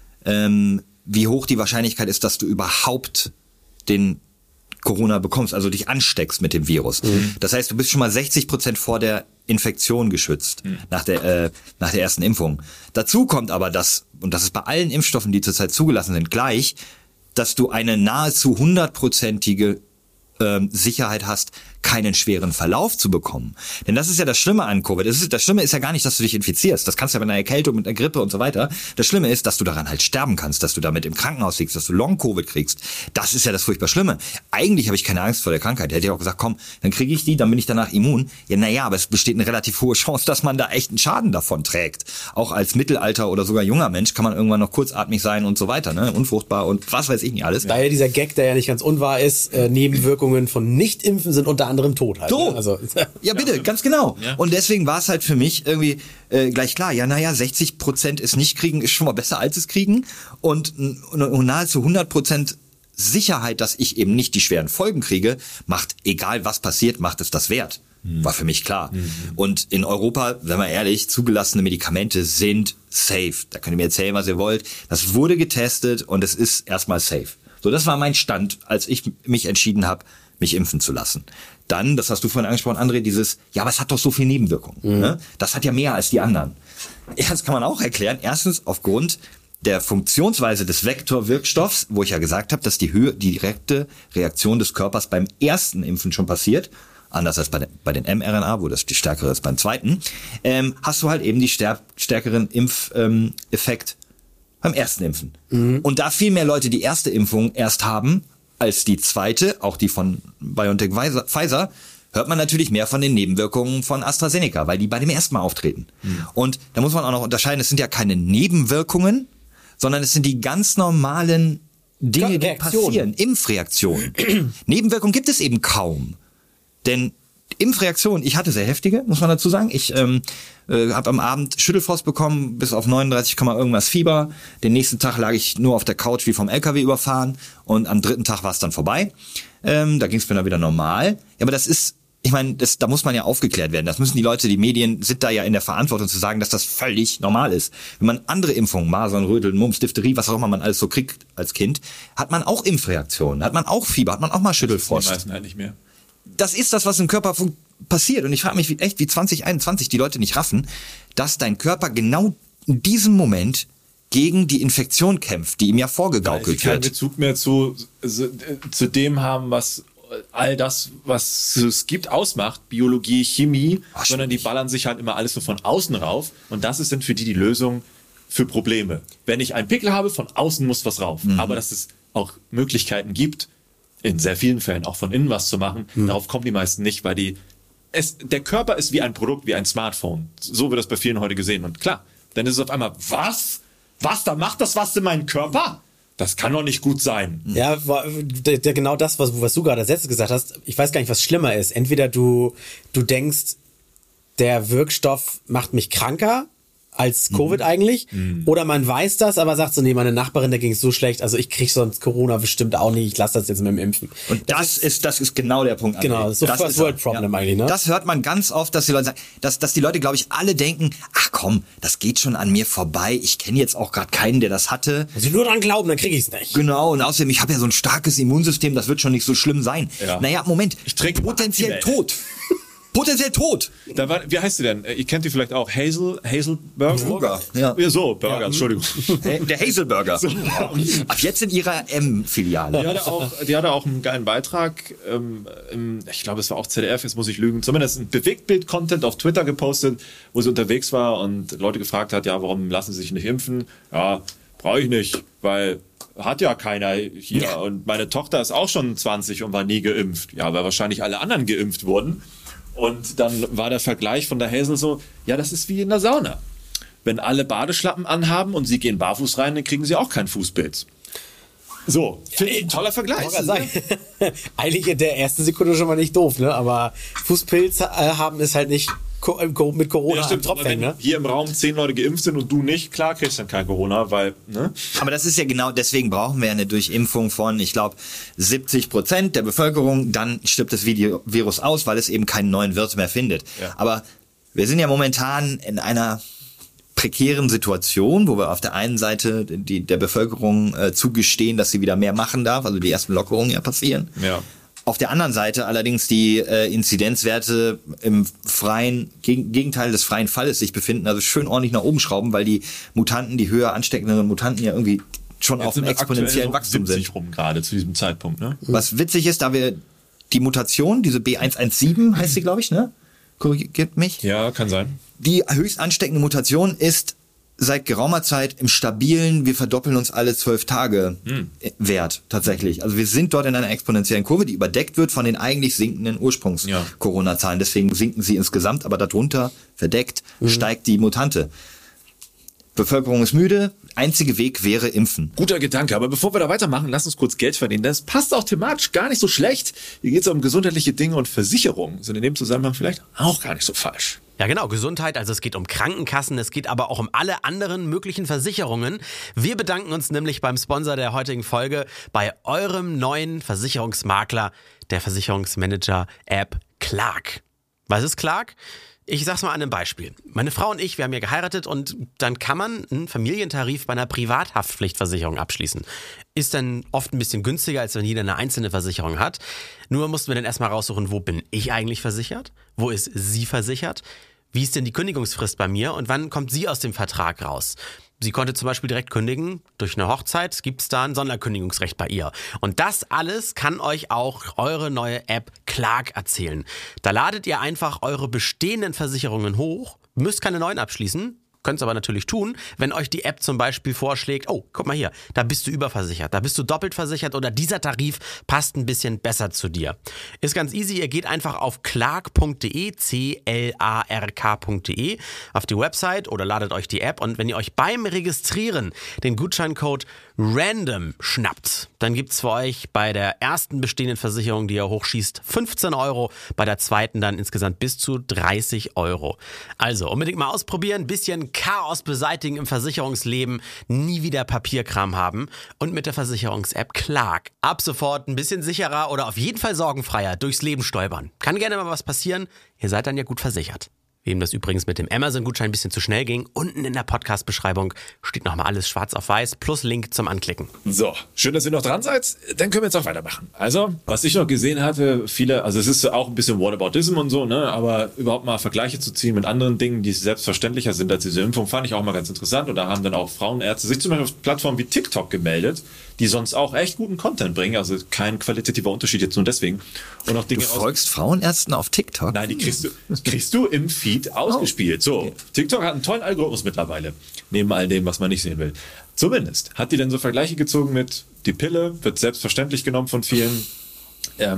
wie hoch die Wahrscheinlichkeit ist, dass du überhaupt den Corona bekommst, also dich ansteckst mit dem Virus. Das heißt, du bist schon mal 60% vor der Infektion geschützt, nach der ersten Impfung. Dazu kommt aber das, und das ist bei allen Impfstoffen, die zurzeit zugelassen sind, gleich, dass du eine nahezu 100%ige Sicherheit hast, keinen schweren Verlauf zu bekommen. Denn das ist ja das Schlimme an Covid. Das Schlimme ist ja gar nicht, dass du dich infizierst. Das kannst du ja mit einer Erkältung, mit einer Grippe und so weiter. Das Schlimme ist, dass du daran halt sterben kannst, dass du damit im Krankenhaus liegst, dass du Long-Covid kriegst. Das ist ja das furchtbar Schlimme. Eigentlich habe ich keine Angst vor der Krankheit. Da hätte ich auch gesagt, komm, dann kriege ich die, dann bin ich danach immun. Ja, naja, aber es besteht eine relativ hohe Chance, dass man da echt einen Schaden davon trägt. Auch als Mittelalter oder sogar junger Mensch kann man irgendwann noch kurzatmig sein und so weiter, ne? Unfruchtbar und was weiß ich nicht alles. Daher dieser Gag, der ja nicht ganz unwahr ist, Nebenwirkungen von Nicht-Impfen sind unter anderem Tod halt. So. Ne? Also, ja, bitte, ganz genau. Ja. Und deswegen war es halt für mich irgendwie gleich klar, ja, naja, 60% es nicht kriegen, ist schon mal besser als es kriegen. Und nahezu 100% Sicherheit, dass ich eben nicht die schweren Folgen kriege, macht, egal was passiert, macht es das wert. War für mich klar. Und in Europa, wenn wir ehrlich, zugelassene Medikamente sind safe. Da könnt ihr mir erzählen, was ihr wollt. Das wurde getestet und es ist erstmal safe. So, das war mein Stand, als ich mich entschieden habe, mich impfen zu lassen. Dann, das hast du vorhin angesprochen, André, dieses, ja, aber es hat doch so viel Nebenwirkungen. Ne? Das hat ja mehr als die anderen. Ja, das kann man auch erklären. Erstens aufgrund der Funktionsweise des Vektorwirkstoffs, wo ich ja gesagt habe, dass die direkte Reaktion des Körpers beim ersten Impfen schon passiert, anders als bei den mRNA, wo das die stärkere ist beim zweiten, hast du halt eben die stärkeren Impfeffekt beim ersten Impfen. Und da viel mehr Leute die erste Impfung erst haben, als die zweite, auch die von BioNTech Pfizer, hört man natürlich mehr von den Nebenwirkungen von AstraZeneca, weil die bei dem ersten Mal auftreten. Und da muss man auch noch unterscheiden, es sind ja keine Nebenwirkungen, sondern es sind die ganz normalen Dinge, die passieren. Impfreaktionen. Nebenwirkungen gibt es eben kaum. Denn Impfreaktionen, ich hatte sehr heftige, muss man dazu sagen. Ich habe am Abend Schüttelfrost bekommen, bis auf 39, irgendwas Fieber. Den nächsten Tag lag ich nur auf der Couch wie vom LKW überfahren und am 3. Tag war es dann vorbei. Da ging es mir dann wieder normal. Ja, aber das ist, ich meine, da muss man ja aufgeklärt werden. Das müssen die Leute, die Medien sind da ja in der Verantwortung zu sagen, dass das völlig normal ist. Wenn man andere Impfungen, Masern, Röteln, Mumps, Diphtherie, was auch immer man alles so kriegt als Kind, hat man auch Impfreaktionen, hat man auch Fieber, hat man auch mal Schüttelfrost. Die meisten halt nicht mehr. Das ist das, was im Körper passiert. Und ich frage mich wie 2021 die Leute nicht raffen, dass dein Körper genau in diesem Moment gegen die Infektion kämpft, die ihm ja vorgegaukelt wird. Keinen Bezug mehr zu dem haben, was all das, was es gibt, ausmacht, Biologie, Chemie, sondern die ballern sich halt immer alles so von außen rauf. Und das ist dann für die Lösung für Probleme. Wenn ich einen Pickel habe, von außen muss was rauf. Aber dass es auch Möglichkeiten gibt, in sehr vielen Fällen auch von innen was zu machen, darauf kommen die meisten nicht, weil der Körper ist wie ein Produkt, wie ein Smartphone. So wird das bei vielen heute gesehen. Und klar, dann ist es auf einmal, was? Was, da macht das was in meinen Körper? Das kann doch nicht gut sein. Ja, genau das, was du gerade als letztes gesagt hast. Ich weiß gar nicht, was schlimmer ist. Entweder du denkst, der Wirkstoff macht mich kranker als Covid eigentlich. Oder man weiß das, aber sagt so, nee, meine Nachbarin, der ging es so schlecht, also ich krieg sonst Corona bestimmt auch nicht, ich lasse das jetzt mit dem Impfen. Und das ist genau der Punkt. Genau, das ist so First World Problem eigentlich, ne? Das hört man ganz oft, dass die Leute sagen, dass die Leute, glaube ich, alle denken, ach komm, das geht schon an mir vorbei, ich kenne jetzt auch gerade keinen, der das hatte. Wenn sie nur dran glauben, dann kriege ich es nicht. Genau, und außerdem, ich habe ja so ein starkes Immunsystem, das wird schon nicht so schlimm sein. Ja. Naja, Moment, ich trinke potenziell tot. Potenziell tot. Wie heißt sie denn? Ihr kennt die vielleicht auch. Hazelburger? Burger. Ja. Burger, Entschuldigung. Der Hazelburger. So. Ab jetzt in ihrer M-Filiale. Die hatte auch einen geilen Beitrag. Ich glaube, es war auch ZDF, jetzt muss ich lügen. Zumindest ein Bewegtbild-Content auf Twitter gepostet, wo sie unterwegs war und Leute gefragt hat, ja, warum lassen sie sich nicht impfen? Ja, brauche ich nicht, weil hat ja keiner hier. Ja. Und meine Tochter ist auch schon 20 und war nie geimpft. Ja, weil wahrscheinlich alle anderen geimpft wurden. Und dann war der Vergleich von der Hazel so, ja, das ist wie in der Sauna. Wenn alle Badeschlappen anhaben und sie gehen barfuß rein, dann kriegen sie auch keinen Fußpilz. So, finde ich ein toller Vergleich. Eigentlich in der ersten Sekunde schon mal nicht doof, ne? Aber Fußpilz haben ist halt nicht mit Corona im Tropf hängen, ne? Hier im Raum 10 Leute geimpft sind und du nicht, klar kriegst du dann kein Corona, weil, ne? Aber das ist ja genau, deswegen brauchen wir eine Durchimpfung von, ich glaube, 70% der Bevölkerung, dann stirbt das Virus aus, weil es eben keinen neuen Wirt mehr findet. Ja. Aber wir sind ja momentan in einer prekären Situation, wo wir auf der einen Seite der Bevölkerung zugestehen, dass sie wieder mehr machen darf, also die ersten Lockerungen ja passieren. Ja. Auf der anderen Seite allerdings die Inzidenzwerte im Gegenteil des freien Falles sich befinden, also schön ordentlich nach oben schrauben, weil die Mutanten, die höher ansteckenden Mutanten ja irgendwie schon jetzt auf einem exponentiellen Wachstum sind. Rum gerade zu diesem Zeitpunkt, ne? Was witzig ist, da wir die Mutation, diese B117 heißt sie, glaube ich, ne? Korrigiert mich. Ja, kann sein. Die höchst ansteckende Mutation ist seit geraumer Zeit im stabilen, wir verdoppeln uns alle 12 Tage Wert tatsächlich. Also wir sind dort in einer exponentiellen Kurve, die überdeckt wird von den eigentlich sinkenden Ursprungs-Corona-Zahlen. Deswegen sinken sie insgesamt, aber darunter verdeckt steigt die Mutante. Bevölkerung ist müde, einzige Weg wäre impfen. Guter Gedanke, aber bevor wir da weitermachen, lass uns kurz Geld verdienen. Das passt auch thematisch gar nicht so schlecht. Hier geht es um gesundheitliche Dinge und Versicherungen. Sind in dem Zusammenhang vielleicht auch gar nicht so falsch. Ja genau, Gesundheit, also es geht um Krankenkassen, es geht aber auch um alle anderen möglichen Versicherungen. Wir bedanken uns nämlich beim Sponsor der heutigen Folge, bei eurem neuen Versicherungsmakler, der Versicherungsmanager-App Clark. Was ist Clark? Ich sag's mal an einem Beispiel. Meine Frau und ich, wir haben ja geheiratet und dann kann man einen Familientarif bei einer Privathaftpflichtversicherung abschließen. Ist dann oft ein bisschen günstiger, als wenn jeder eine einzelne Versicherung hat. Nur mussten wir dann erstmal raussuchen, wo bin ich eigentlich versichert? Wo ist sie versichert? Wie ist denn die Kündigungsfrist bei mir und wann kommt sie aus dem Vertrag raus? Sie konnte zum Beispiel direkt kündigen. Durch eine Hochzeit gibt es da ein Sonderkündigungsrecht bei ihr. Und das alles kann euch auch eure neue App Clark erzählen. Da ladet ihr einfach eure bestehenden Versicherungen hoch, müsst keine neuen abschließen, könnt es aber natürlich tun, wenn euch die App zum Beispiel vorschlägt, oh, guck mal hier, da bist du überversichert, da bist du doppelt versichert oder dieser Tarif passt ein bisschen besser zu dir. Ist ganz easy, ihr geht einfach auf clark.de, clark.de, auf die Website oder ladet euch die App und wenn ihr euch beim Registrieren den Gutscheincode RANDOM schnappt, dann gibt's für euch bei der ersten bestehenden Versicherung, die ihr hochschießt, 15 €, bei der zweiten dann insgesamt bis zu 30 €. Also unbedingt mal ausprobieren, bisschen Chaos beseitigen im Versicherungsleben, nie wieder Papierkram haben und mit der Versicherungs-App Clark ab sofort ein bisschen sicherer oder auf jeden Fall sorgenfreier durchs Leben stolpern. Kann gerne mal was passieren, ihr seid dann ja gut versichert. Wem das übrigens mit dem Amazon-Gutschein ein bisschen zu schnell ging, unten in der Podcast-Beschreibung steht nochmal alles schwarz auf weiß plus Link zum Anklicken. So, schön, dass ihr noch dran seid. Dann können wir jetzt auch weitermachen. Also, was ich noch gesehen hatte, also es ist auch ein bisschen Whataboutism und so, ne, aber überhaupt mal Vergleiche zu ziehen mit anderen Dingen, die selbstverständlicher sind als diese Impfung, fand ich auch mal ganz interessant. Und da haben dann auch Frauenärzte sich zum Beispiel auf Plattformen wie TikTok gemeldet, die sonst auch echt guten Content bringen, also kein qualitativer Unterschied jetzt nur deswegen. Und auch Dinge du folgst Frauenärzten auf TikTok? Nein, die kriegst du im Feed ausgespielt. So, okay. TikTok hat einen tollen Algorithmus mittlerweile, neben all dem, was man nicht sehen will. Zumindest hat die dann so Vergleiche gezogen mit, die Pille wird selbstverständlich genommen von vielen.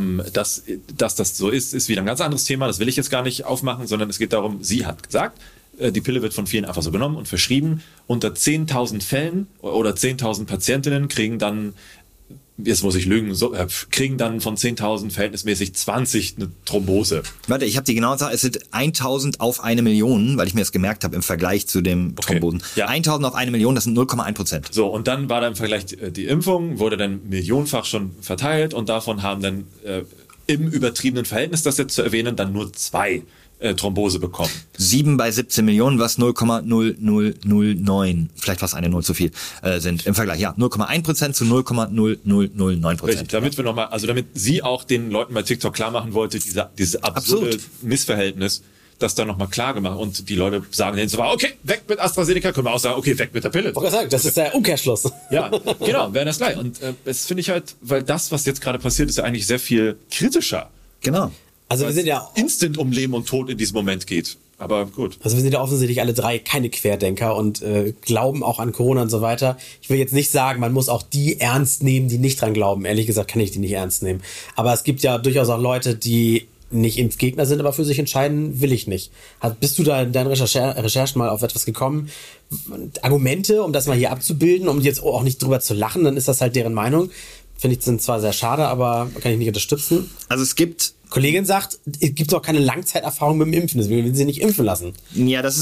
Dass das so ist wieder ein ganz anderes Thema, das will ich jetzt gar nicht aufmachen, sondern es geht darum, sie hat gesagt, Die Pille wird von vielen einfach so genommen und verschrieben. Unter 10.000 Fällen oder 10.000 Patientinnen kriegen dann, jetzt muss ich lügen, kriegen dann von 10.000 verhältnismäßig 20 eine Thrombose. Warte, ich habe die genaue Zahl, es sind 1.000 auf 1 Million, weil ich mir das gemerkt habe im Vergleich zu dem Thrombosen. Ja. 1.000 auf 1 Million, das sind 0,1%. So, und dann war da im Vergleich die Impfung, wurde dann millionenfach schon verteilt und davon haben dann im übertriebenen Verhältnis, das jetzt zu erwähnen, dann nur 2 Thrombose bekommen. 7 bei 17 Millionen, was 0,0009, vielleicht fast eine 0 zu viel, sind im Vergleich. Ja, 0,1% zu 0,0009%. Richtig, damit wir nochmal, also damit sie auch den Leuten bei TikTok klar machen wollte, diese absurde Missverhältnis, das dann nochmal klar gemacht und die Leute sagen denen so, okay, weg mit AstraZeneca, können wir auch sagen, okay, weg mit der Pille. Ich wollte sagen, das ist der Umkehrschluss. Ja, genau, wäre das gleich. Und das finde ich halt, weil das, was jetzt gerade passiert, ist ja eigentlich sehr viel kritischer. Genau. Also wir sind ja instant um Leben und Tod in diesem Moment geht. Aber gut. Also wir sind ja offensichtlich alle drei keine Querdenker und glauben auch an Corona und so weiter. Ich will jetzt nicht sagen, man muss auch die ernst nehmen, die nicht dran glauben. Ehrlich gesagt kann ich die nicht ernst nehmen. Aber es gibt ja durchaus auch Leute, die nicht Impfgegner sind, aber für sich entscheiden, will ich nicht. Bist du da in deinen Recherchen mal auf etwas gekommen? Argumente, um das mal hier abzubilden, um jetzt auch nicht drüber zu lachen, dann ist das halt deren Meinung. Finde ich, sind zwar sehr schade, aber kann ich nicht unterstützen. Also es gibt... Kollegin sagt, es gibt auch keine Langzeiterfahrung mit dem Impfen, deswegen will sie nicht impfen lassen. Ja, gibt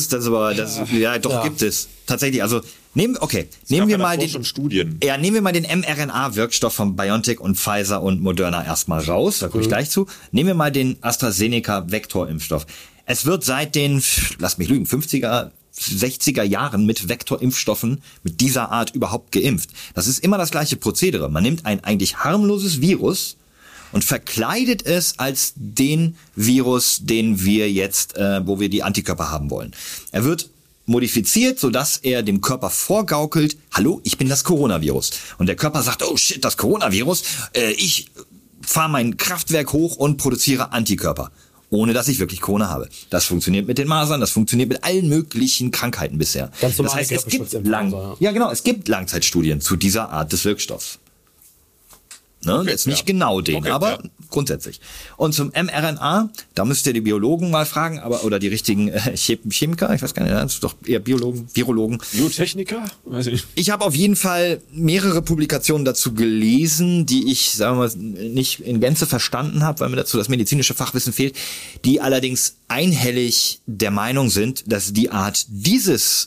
es. Tatsächlich, also nehmen wir mal den mRNA-Wirkstoff von BioNTech und Pfizer und Moderna erstmal raus, da komme ich gleich zu. Nehmen wir mal den AstraZeneca-Vektorimpfstoff. Es wird seit den, lass mich lügen, 50er, 60er Jahren mit Vektorimpfstoffen mit dieser Art überhaupt geimpft. Das ist immer das gleiche Prozedere. Man nimmt ein eigentlich harmloses Virus und verkleidet es als den Virus, den wir jetzt, wo wir die Antikörper haben wollen. Er wird modifiziert, sodass er dem Körper vorgaukelt, hallo, ich bin das Coronavirus. Und der Körper sagt, oh shit, das Coronavirus, ich fahre mein Kraftwerk hoch und produziere Antikörper, ohne dass ich wirklich Corona habe. Das funktioniert mit den Masern, das funktioniert mit allen möglichen Krankheiten bisher. Das heißt, es gibt Langzeitstudien zu dieser Art des Wirkstoffs. Ne? Okay, jetzt nicht genau den, aber grundsätzlich. Und zum mRNA, da müsst ihr die Biologen mal fragen, oder die richtigen Chemiker, ich weiß gar nicht, das ist doch eher Biologen, Virologen. Biotechniker? Weiß ich nicht. Ich habe auf jeden Fall mehrere Publikationen dazu gelesen, die ich, sagen wir mal, nicht in Gänze verstanden habe, weil mir dazu das medizinische Fachwissen fehlt, die allerdings einhellig der Meinung sind, dass die Art diese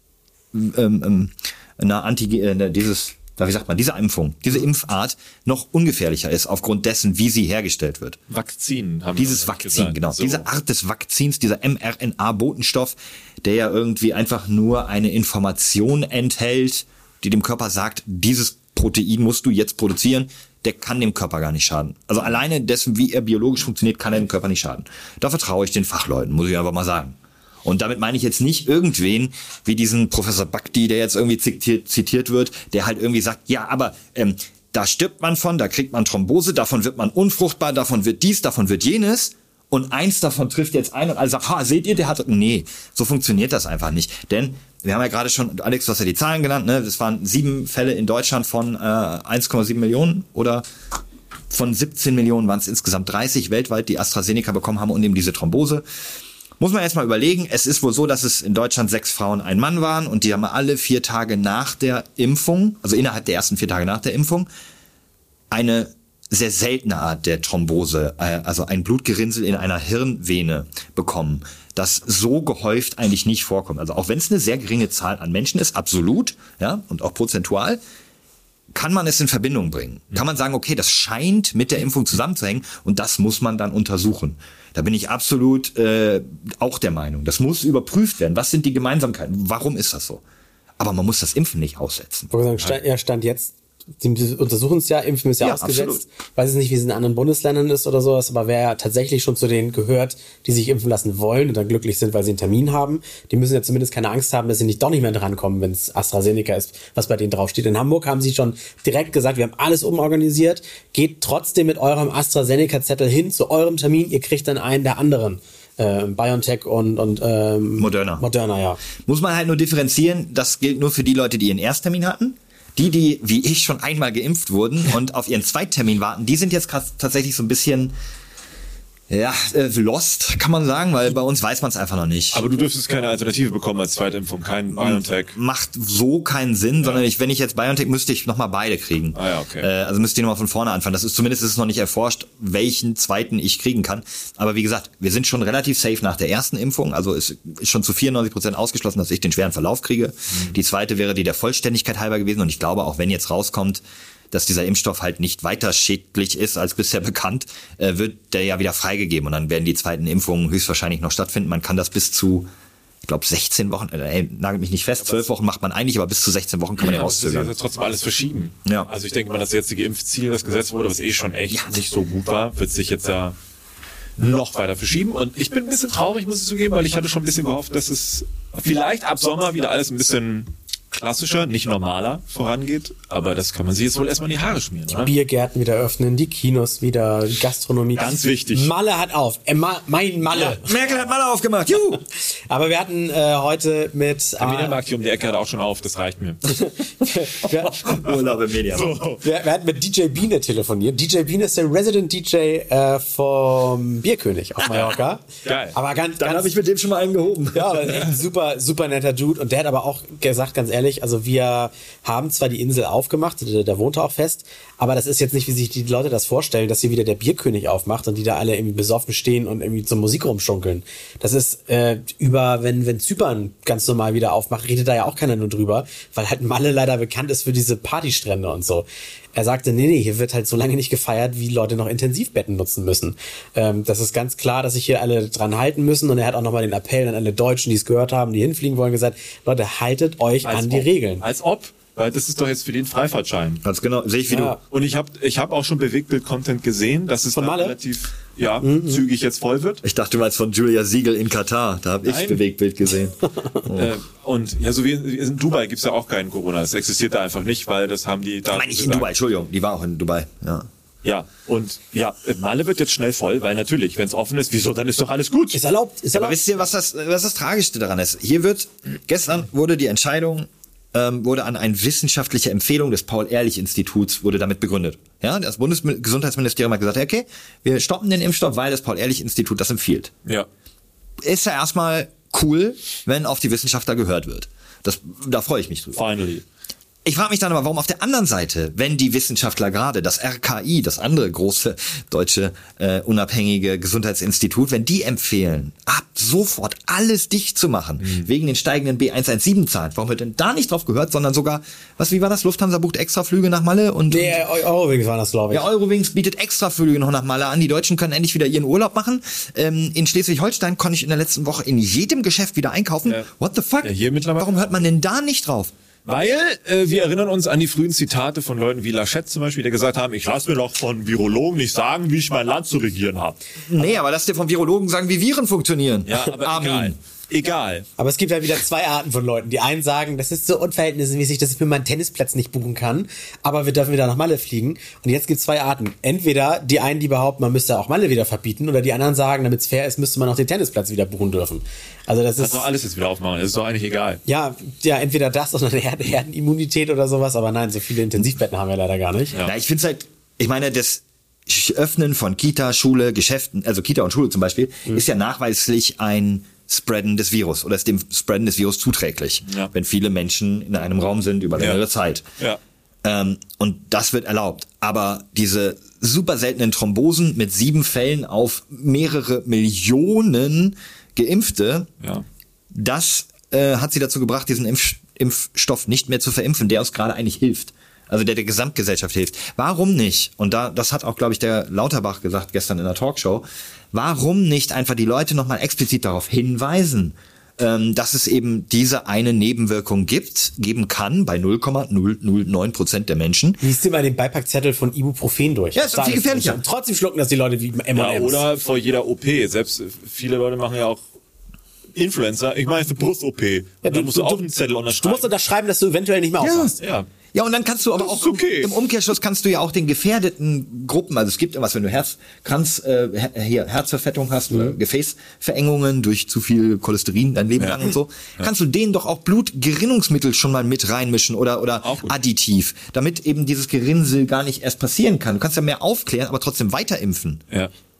Impfung, diese Impfart noch ungefährlicher ist aufgrund dessen, wie sie hergestellt wird. Vakzin haben Dieses Vakzin, gesagt. Genau. So. Diese Art des Vakzins, dieser mRNA-Botenstoff, der ja irgendwie einfach nur eine Information enthält, die dem Körper sagt, dieses Protein musst du jetzt produzieren, der kann dem Körper gar nicht schaden. Also alleine dessen, wie er biologisch funktioniert, kann er dem Körper nicht schaden. Da vertraue ich den Fachleuten, muss ich einfach mal sagen. Und damit meine ich jetzt nicht irgendwen wie diesen Professor Bhakdi, der jetzt irgendwie zitiert wird, der halt irgendwie sagt, ja, aber da stirbt man von, da kriegt man Thrombose, davon wird man unfruchtbar, davon wird dies, davon wird jenes. Und eins davon trifft jetzt ein und alle sagen, seht ihr, der hat... Nee, so funktioniert das einfach nicht. Denn wir haben ja gerade schon, Alex, du hast ja die Zahlen genannt, ne? Das waren 7 Fälle in Deutschland von 1,7 Millionen oder von 17 Millionen waren es insgesamt 30 weltweit, die AstraZeneca bekommen haben und eben diese Thrombose. Muss man jetzt mal überlegen, es ist wohl so, dass es in Deutschland 6 Frauen, 1 Mann waren und die haben alle 4 Tage nach der Impfung, also innerhalb der ersten 4 Tage nach der Impfung, eine sehr seltene Art der Thrombose, also ein Blutgerinnsel in einer Hirnvene bekommen, das so gehäuft eigentlich nicht vorkommt. Also auch wenn es eine sehr geringe Zahl an Menschen ist, absolut, ja, und auch prozentual, kann man es in Verbindung bringen. Kann man sagen, okay, das scheint mit der Impfung zusammenzuhängen und das muss man dann untersuchen. Da bin ich absolut auch der Meinung. Das muss überprüft werden. Was sind die Gemeinsamkeiten? Warum ist das so? Aber man muss das Impfen nicht aussetzen. Ich wollte sagen, Stand jetzt, die untersuchen es ja, Impfen ist ja ausgesetzt. Absolut. Weiß jetzt nicht, wie es in anderen Bundesländern ist oder sowas, aber wer ja tatsächlich schon zu denen gehört, die sich impfen lassen wollen und dann glücklich sind, weil sie einen Termin haben, die müssen ja zumindest keine Angst haben, dass sie doch nicht mehr drankommen, wenn es AstraZeneca ist, was bei denen draufsteht. In Hamburg haben sie schon direkt gesagt, wir haben alles umorganisiert, geht trotzdem mit eurem AstraZeneca-Zettel hin zu eurem Termin, ihr kriegt dann einen der anderen. BioNTech und Moderna, ja. Muss man halt nur differenzieren, das gilt nur für die Leute, die ihren Ersttermin hatten. Die, wie ich, schon 1 mal geimpft wurden und auf ihren Zweittermin warten, die sind jetzt tatsächlich so ein bisschen Ja, lost kann man sagen, weil bei uns weiß man es einfach noch nicht. Aber du dürftest keine Alternative bekommen als Zweitimpfung, kein BioNTech. Macht so keinen Sinn, sondern wenn ich jetzt BioNTech müsste ich nochmal beide kriegen. Ah ja, okay. Also müsste ich nochmal von vorne anfangen. Zumindest ist es noch nicht erforscht, welchen zweiten ich kriegen kann. Aber wie gesagt, wir sind schon relativ safe nach der ersten Impfung. Also es ist schon zu 94% ausgeschlossen, dass ich den schweren Verlauf kriege. Die zweite wäre die der Vollständigkeit halber gewesen. Und ich glaube, auch wenn jetzt rauskommt, dass dieser Impfstoff halt nicht weiter schädlich ist als bisher bekannt, wird der ja wieder freigegeben. Und dann werden die zweiten Impfungen höchstwahrscheinlich noch stattfinden. Man kann das bis zu, ich glaube, 16 Wochen, nagelt mich nicht fest, 12 Wochen macht man eigentlich, aber bis zu 16 Wochen kann man den rauszögern. Das ist ja trotzdem alles verschieben. Ja. Also ich denke mal, das jetzige Impfziel, das gesetzt wurde, was schon echt nicht so gut war, wird sich jetzt ja noch weiter verschieben. Und ich bin ein bisschen traurig, muss ich zugeben, weil ich hatte schon ein bisschen gehofft, dass es vielleicht ab Sommer wieder alles ein bisschen klassischer, nicht normaler vorangeht, aber das kann man sich jetzt wohl erstmal in die Haare schmieren, Die oder? Biergärten wieder öffnen, die Kinos wieder, die Gastronomie. Ganz wichtig. Malle hat auf. Mein Malle. Ja, Merkel hat Malle aufgemacht. Juhu. Aber wir hatten heute mit... Der Mediamarkt hier um die Ecke hat auch schon auf, das reicht mir. Urlaub im Mediamarkt. So. wir hatten mit DJ Biene telefoniert. DJ Biene ist der Resident DJ vom Bierkönig auf Mallorca. Geil. Aber ganz, Dann habe ich mit dem schon mal einen gehoben. Ja, aber echt ein super, super netter Dude. Und der hat aber auch gesagt, ganz ehrlich, also wir haben zwar die Insel aufgemacht, da wohnt er auch fest, aber das ist jetzt nicht, wie sich die Leute das vorstellen, dass hier wieder der Bierkönig aufmacht und die da alle irgendwie besoffen stehen und irgendwie zur Musik rumschunkeln. Das ist wenn Zypern ganz normal wieder aufmacht, redet da ja auch keiner nur drüber, weil halt Malle leider bekannt ist für diese Partystrände und so. Er sagte, nee, hier wird halt so lange nicht gefeiert, wie Leute noch Intensivbetten nutzen müssen. Das ist ganz klar, dass sich hier alle dran halten müssen. Und er hat auch nochmal den Appell an alle Deutschen, die es gehört haben, die hinfliegen wollen, gesagt, Leute, haltet euch an die Regeln. Als ob. Weil das ist doch jetzt für den Freifahrtschein. Ganz genau, sehe ich wie du. Und ich hab auch schon Bewegtbild-Content gesehen, dass es Von Malle? relativ zügig jetzt voll wird. Ich dachte, du meinst von Julia Siegel in Katar. Da habe ich Nein. Bewegtbild gesehen. Und ja, so wie in Dubai gibt's ja auch keinen Corona. Das existiert da einfach nicht, weil das haben die da Nein, nicht in gesagt. Dubai, Entschuldigung. Die war auch in Dubai. Ja. Ja, und ja, Malle wird jetzt schnell voll, weil natürlich, wenn es offen ist, wieso, dann ist doch alles gut. Ist erlaubt. Aber wisst ihr, was das Tragischste daran ist? Gestern wurde die Entscheidung, wurde an eine wissenschaftliche Empfehlung des Paul-Ehrlich-Instituts wurde damit begründet. Ja, das Bundesgesundheitsministerium hat gesagt, okay, wir stoppen den Impfstoff, weil das Paul-Ehrlich-Institut das empfiehlt. Ja. Ist ja erstmal cool, wenn auf die Wissenschaftler gehört wird. Da freue ich mich drüber. Finally. Ich frage mich dann aber, warum auf der anderen Seite, wenn die Wissenschaftler gerade, das RKI, das andere große deutsche unabhängige Gesundheitsinstitut, wenn die empfehlen, ab sofort alles dicht zu machen, wegen den steigenden B117-Zahlen, warum wird denn da nicht drauf gehört, sondern sogar, wie war das? Lufthansa bucht extra Flüge nach Malle und... Nee, Eurowings waren das, glaube ich. Ja, Eurowings bietet extra Flüge noch nach Malle an. Die Deutschen können endlich wieder ihren Urlaub machen. In Schleswig-Holstein konnte ich in der letzten Woche in jedem Geschäft wieder einkaufen. Ja. What the fuck? Ja, hier mittlerweile. Warum hört man denn da nicht drauf? Weil wir erinnern uns an die frühen Zitate von Leuten wie Laschet zum Beispiel, die gesagt haben, ich lasse mir doch von Virologen nicht sagen, wie ich mein Land zu regieren habe. Nee, aber lass dir vom Virologen sagen, wie Viren funktionieren. Ja, aber Armin. Egal. Aber es gibt halt wieder zwei Arten von Leuten. Die einen sagen, das ist so unverhältnismäßig, dass ich mir meinen Tennisplatz nicht buchen kann, aber wir dürfen wieder nach Malle fliegen. Und jetzt gibt es zwei Arten. Entweder die einen, die behaupten, man müsste auch Malle wieder verbieten, oder die anderen sagen, damit es fair ist, müsste man auch den Tennisplatz wieder buchen dürfen. Also das ist... Kannst doch alles jetzt wieder aufmachen, das ist doch eigentlich egal. Ja, entweder das oder eine Herdenimmunität oder sowas, aber nein, so viele Intensivbetten haben wir leider gar nicht. Ja, ich finde es halt, ich meine, das Öffnen von Kita, Schule, Geschäften, also Kita und Schule zum Beispiel, ist ja nachweislich ein Spreaden des Virus oder ist dem Spreaden des Virus zuträglich, wenn viele Menschen in einem Raum sind über längere Zeit. Ja. Und das wird erlaubt. Aber diese super seltenen Thrombosen mit 7 Fällen auf mehrere Millionen Geimpfte, das hat sie dazu gebracht, diesen Impfstoff nicht mehr zu verimpfen, der uns gerade eigentlich hilft. Also der Gesamtgesellschaft hilft. Warum nicht? Und das hat auch, glaube ich, der Lauterbach gesagt gestern in der Talkshow. Warum nicht einfach die Leute nochmal explizit darauf hinweisen, dass es eben diese eine Nebenwirkung geben kann bei 0,009% der Menschen. Lies dir mal den Beipackzettel von Ibuprofen durch. Ja, ist doch viel gefährlicher. Und trotzdem schlucken das die Leute wie M&M's. Ja, oder vor jeder OP. Selbst viele Leute machen ja auch Influencer. Ich meine, für Brust-OP. Ja, da musst du auch einen Zettel unterschreiben. Du musst unterschreiben, dass du eventuell nicht mehr aufhast. Ja. Ja, und dann kannst du aber auch im Umkehrschluss kannst du ja auch den gefährdeten Gruppen, also es gibt irgendwas, wenn du Herzverfettung hast oder Gefäßverengungen durch zu viel Cholesterin dein Leben lang und so, kannst du denen doch auch Blutgerinnungsmittel schon mal mit reinmischen oder additiv, damit eben dieses Gerinnsel gar nicht erst passieren kann. Du kannst ja mehr aufklären, aber trotzdem weiter impfen. Ja.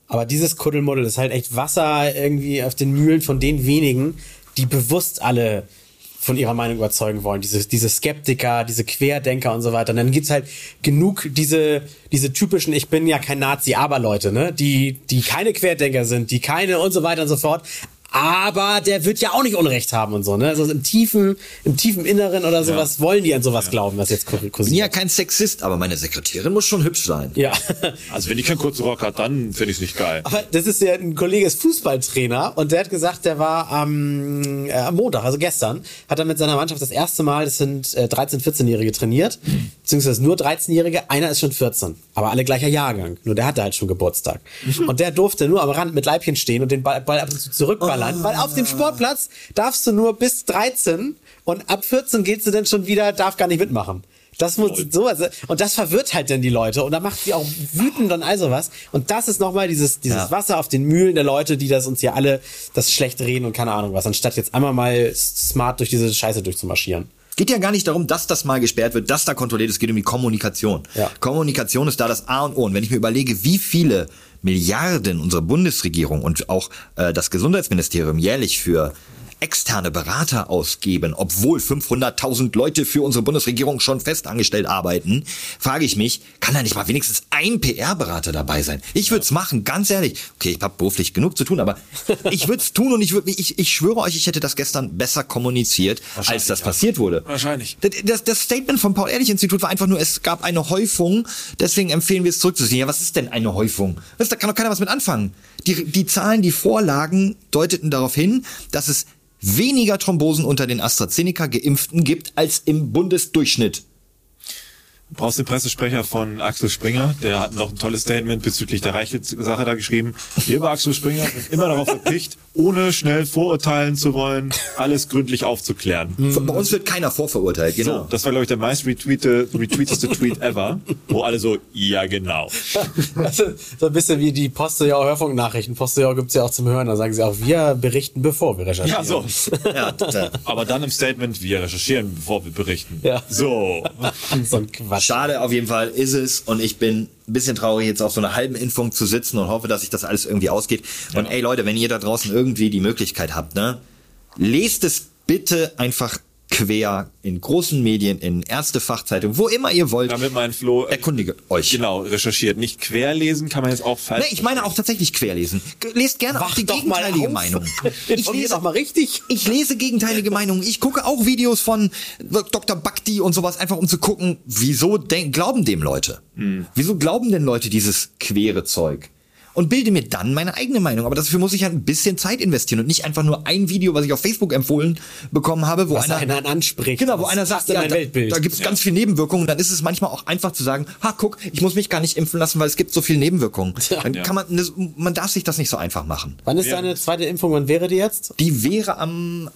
Aber dieses Kuddelmuddel ist halt echt Wasser irgendwie auf den Mühlen von den wenigen, die bewusst alle von ihrer Meinung überzeugen wollen. Diese Skeptiker, diese Querdenker und so weiter. Und dann gibt's halt genug diese typischen, ich bin ja kein Nazi, aber Leute, ne, die keine Querdenker sind, die keine und so weiter und so fort. Aber der wird ja auch nicht Unrecht haben und so, ne? Also im tiefen Inneren oder sowas wollen die an sowas glauben, was jetzt kursiert. Ich bin ja kein Sexist, aber meine Sekretärin muss schon hübsch sein. Ja. Also wenn die keinen kurzen Rock hat, dann finde ich es nicht geil. Aber das ist ja ein Kollege, ist Fußballtrainer und der hat gesagt, der war am Montag, also gestern, hat er mit seiner Mannschaft das erste Mal, das sind 13-, 14-Jährige trainiert, beziehungsweise nur 13-Jährige, einer ist schon 14, aber alle gleicher Jahrgang, nur der hatte halt schon Geburtstag. Und der durfte nur am Rand mit Leibchen stehen und den Ball ab und zu zurückballern, weil auf dem Sportplatz darfst du nur bis 13 und ab 14 gehst du dann schon wieder, darf gar nicht mitmachen. Das muss so, also, und das verwirrt halt dann die Leute und da macht die auch wütend und all sowas. Und das ist nochmal dieses Wasser auf den Mühlen der Leute, die das uns hier alle das schlecht reden und keine Ahnung was, anstatt jetzt einmal mal smart durch diese Scheiße durchzumarschieren. Geht ja gar nicht darum, dass das mal gesperrt wird, dass da kontrolliert ist. Es geht um die Kommunikation. Ja. Kommunikation ist da das A und O. Und wenn ich mir überlege, wie viele Milliarden unsere Bundesregierung und auch das Gesundheitsministerium jährlich für externe Berater ausgeben, obwohl 500.000 Leute für unsere Bundesregierung schon festangestellt arbeiten, frage ich mich, kann da nicht mal wenigstens ein PR-Berater dabei sein? Ich würde es machen, ganz ehrlich. Okay, ich habe beruflich genug zu tun, aber ich würde es tun und ich schwöre euch, ich hätte das gestern besser kommuniziert, als das passiert wurde. Wahrscheinlich. Das Statement vom Paul-Ehrlich-Institut war einfach nur, es gab eine Häufung, deswegen empfehlen wir es zurückzuziehen. Ja, was ist denn eine Häufung? Da kann doch keiner was mit anfangen. Die Zahlen, die Vorlagen deuteten darauf hin, dass es weniger Thrombosen unter den AstraZeneca-Geimpften gibt als im Bundesdurchschnitt. Du brauchst den Pressesprecher von Axel Springer, der hat noch ein tolles Statement bezüglich der Reichelt-Sache da geschrieben. Wir bei Axel Springer sind immer darauf erpicht, ohne schnell vorurteilen zu wollen, alles gründlich aufzuklären. Bei uns wird keiner vorverurteilt, genau. So, das war, glaube ich, der meist retweeteste Tweet ever, wo alle so, ja genau. Also, so ein bisschen wie die Postillon Hörfunknachrichten. Postillon gibt's ja auch zum Hören, da sagen sie auch, wir berichten, bevor wir recherchieren. Ja, so. Ja, aber dann im Statement, wir recherchieren, bevor wir berichten. Ja. So. So ein Quatsch. Schade, auf jeden Fall ist es und ich bin ein bisschen traurig, jetzt auf so einer halben Impfung zu sitzen und hoffe, dass sich das alles irgendwie ausgeht. Und ey Leute, wenn ihr da draußen irgendwie die Möglichkeit habt, ne, lest es bitte einfach quer in großen Medien, in Ärztefachzeitungen, wo immer ihr wollt. Damit mein Flo erkundige euch. Genau, recherchiert. Nicht querlesen kann man jetzt auch falsch. Nee, ich meine auch tatsächlich querlesen. Lest gerne auch die gegenteilige Meinung. Ich lese doch mal richtig. Ich lese gegenteilige Meinungen. Ich gucke auch Videos von Dr. Bhakti und sowas, einfach um zu gucken, wieso glauben dem Leute? Wieso glauben denn Leute dieses quere Zeug? Und bilde mir dann meine eigene Meinung. Aber dafür muss ich halt ein bisschen Zeit investieren und nicht einfach nur ein Video, was ich auf Facebook empfohlen bekommen habe, wo einer anspricht. Genau, wo einer sagt, ja, da gibt es ganz viel Nebenwirkungen. Dann ist es manchmal auch einfach zu sagen, guck, ich muss mich gar nicht impfen lassen, weil es gibt so viele Nebenwirkungen. Dann kann man darf sich das nicht so einfach machen. Wann ist deine zweite Impfung? Wann wäre die jetzt? Die wäre am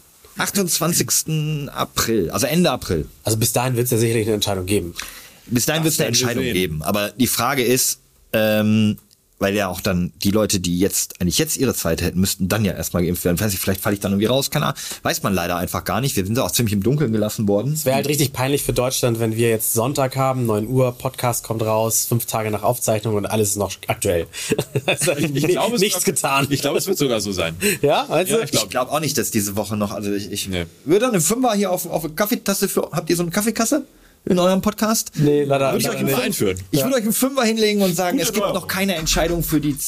28. April, also Ende April. Also bis dahin wird es ja sicherlich eine Entscheidung geben. Bis dahin wird es eine Entscheidung geben. Aber die Frage ist, weil ja auch dann die Leute, die eigentlich jetzt ihre zweite hätten, müssten dann ja erstmal geimpft werden. Vielleicht falle ich dann irgendwie raus, keine Ahnung. Weiß man leider einfach gar nicht. Wir sind da auch ziemlich im Dunkeln gelassen worden. Es wäre halt richtig peinlich für Deutschland, wenn wir jetzt Sonntag haben, 9 Uhr, Podcast kommt raus, 5 Tage nach Aufzeichnung und alles ist noch aktuell. Ich glaube, nichts getan. Ich glaube, es wird sogar so sein. Ja? Also? Ja, ich glaube auch nicht, dass diese Woche noch, also ich würde dann einen Fünfer hier auf eine Kaffeetasse habt ihr so eine Kaffeekasse? In eurem Podcast? Nee, leider. Würde ich euch mal einführen. Ich würde euch einen Fünfer hinlegen und sagen, es gibt noch keine Entscheidung für die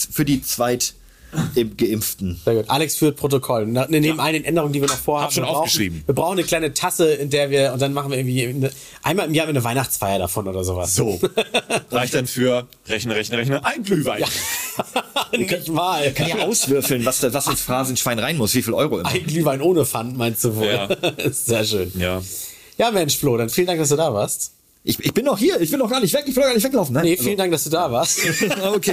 Zweitgeimpften. Sehr gut. Alex führt Protokoll. Neben all den Änderungen, die wir noch vorhaben. Hab schon aufgeschrieben. Wir brauchen eine kleine Tasse, in der wir, und dann machen wir irgendwie einmal im Jahr eine Weihnachtsfeier davon oder sowas. So. Reicht dann für Rechne, ein Glühwein. Ja. Nicht mal. Kann ja auswürfeln, was ins Phrasenschwein rein muss, wie viel Euro immer. Ein Glühwein ohne Pfand, meinst du wohl? Ja. Sehr schön. Ja. Ja, Mensch, Flo, dann vielen Dank, dass du da warst. Ich bin noch hier, ich will noch gar nicht weg, ich will gar nicht weglaufen. Nein? Nee, vielen Dank, dass du da warst. Okay.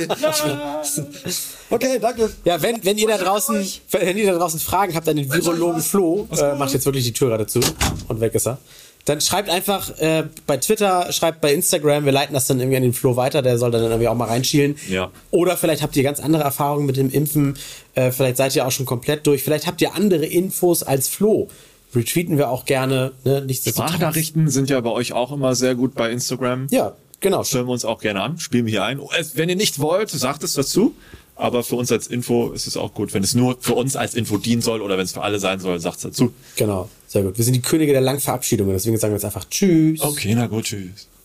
Okay, danke. Ja, wenn ihr da draußen Fragen habt an den Virologen Flo, macht jetzt wirklich die Tür gerade zu und weg ist er. Dann schreibt einfach bei Twitter, schreibt bei Instagram, wir leiten das dann irgendwie an den Flo weiter, der soll dann irgendwie auch mal reinschielen. Ja. Oder vielleicht habt ihr ganz andere Erfahrungen mit dem Impfen, vielleicht seid ihr auch schon komplett durch, vielleicht habt ihr andere Infos als Flo. Retweeten wir auch gerne. Ne? Sprachnachrichten sind ja bei euch auch immer sehr gut bei Instagram. Ja, genau. Stellen wir uns auch gerne an, spielen wir hier ein. Wenn ihr nicht wollt, sagt es dazu. Aber für uns als Info ist es auch gut. Wenn es nur für uns als Info dienen soll oder wenn es für alle sein soll, sagt's dazu. Genau, sehr gut. Wir sind die Könige der langen Verabschiedungen, deswegen sagen wir jetzt einfach Tschüss. Okay, na gut, tschüss.